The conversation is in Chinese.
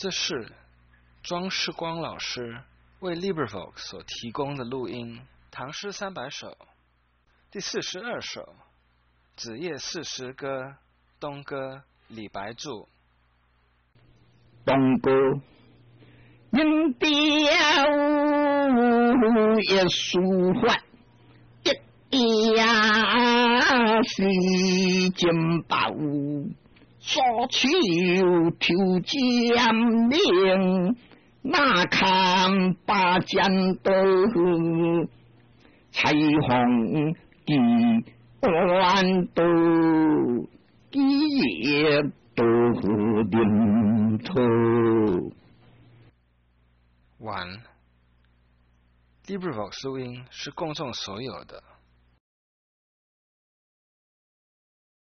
这是庄世光老师为 LibriVox 所提供的录音，《唐诗300首》第42首《子夜四时歌》，东歌，李白著。 东歌，人雕一书法，一呀是金宝，所求求江陵，那看八江都彩虹地弯都也都领头。 完。LibriVox 录音是公众所有的。